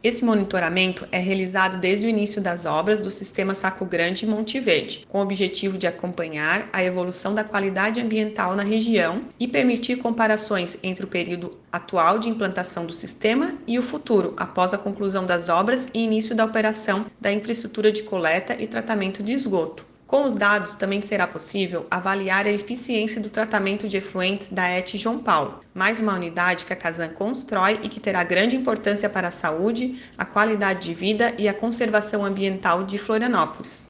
Esse monitoramento é realizado desde o início das obras do Sistema Saco Grande e Monte Verde, com o objetivo de acompanhar a evolução da qualidade ambiental na região e permitir comparações entre o período atual de implantação do sistema e o futuro, após a conclusão das obras e início da operação da infraestrutura de coleta e tratamento de esgoto. Com os dados, também será possível avaliar a eficiência do tratamento de efluentes da ET João Paulo, mais uma unidade que a Casan constrói e que terá grande importância para a saúde, a qualidade de vida e a conservação ambiental de Florianópolis.